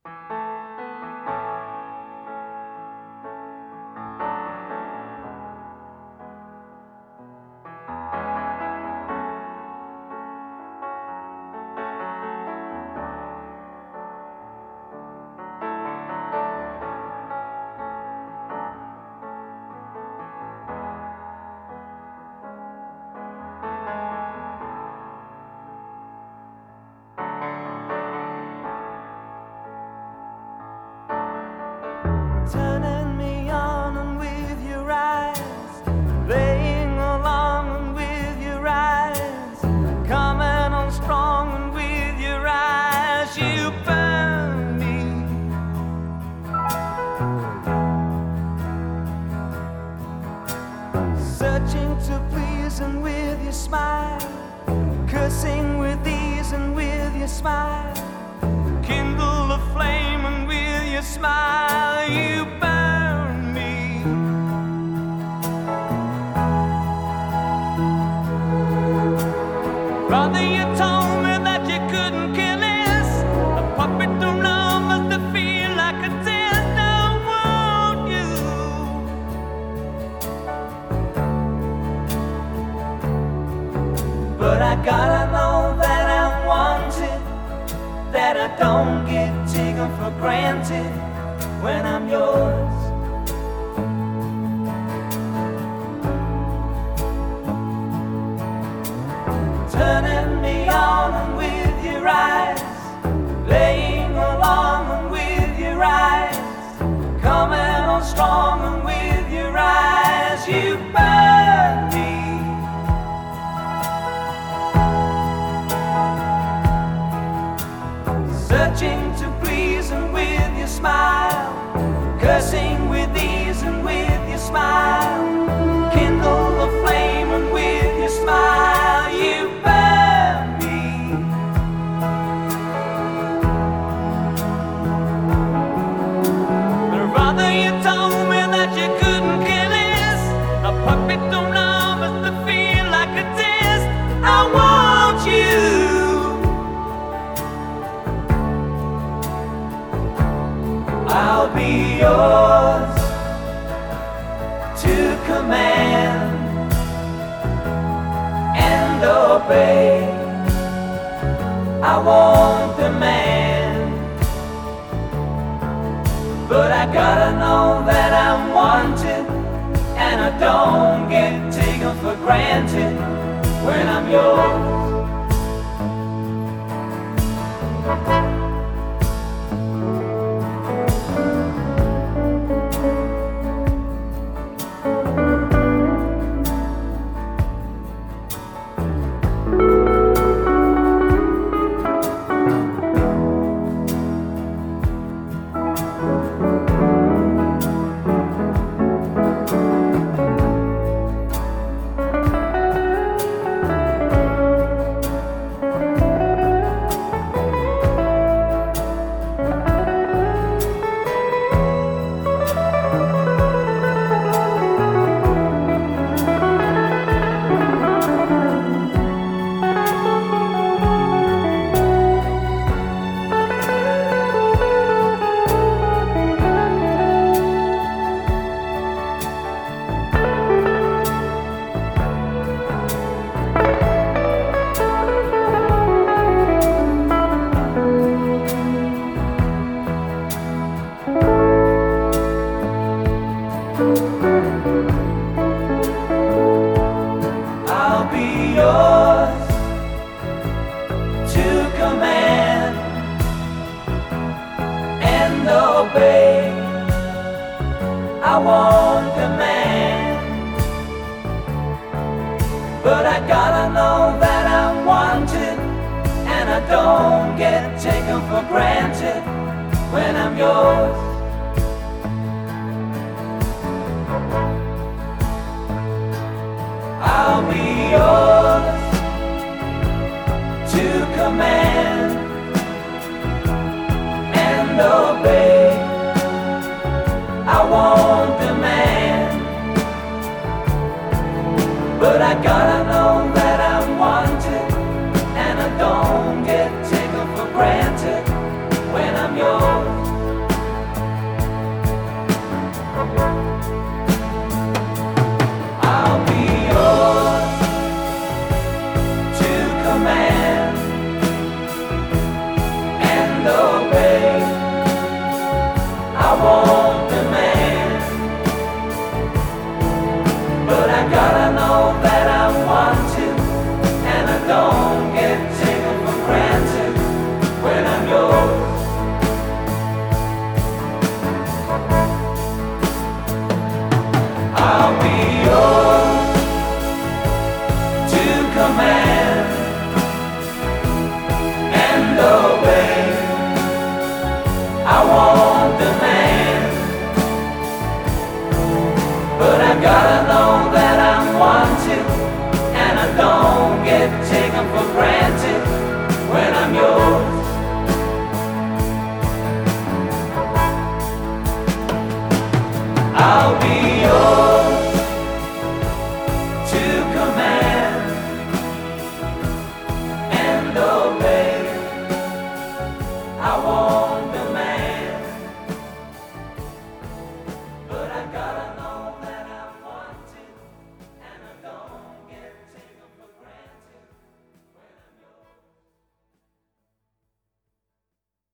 Turning me on and with your eyes, playing along and with your eyes, coming on strong and with your eyes, you burn me. Searching to please and with your smile, cursing with ease and with your smile, kindle the flame and with your smile you burn me. Brother, you told me that you couldn't kill us. A puppet don't know must have feel like a test. I want you, but I gotta know that I'm wanted, that I don't get taken for granted when I'm yours. Turning me on and with your eyes, playing along and with your eyes, coming on strong and with your eyes, you burn me. Searching to please and with your smile, cursing with ease and with your smile, kindle the flame and with your smile you burn me. But rather you told me that you couldn't kill us. A puppet don't know but to feel like a test. I want you, I'll be yours to command and obey. I won't demand, but I gotta know that I'm wanted, and I don't get taken for granted when I'm yours. I'll be yours to command and obey. I won't demand, but I gotta know that I'm wanted, and I don't get taken for granted when I'm yours. I'll be yours to command and obey. I won't demand, but I gotta know that I'm wanted, and I don't get taken for granted when I'm yours. I'll be yours to command and obey. I want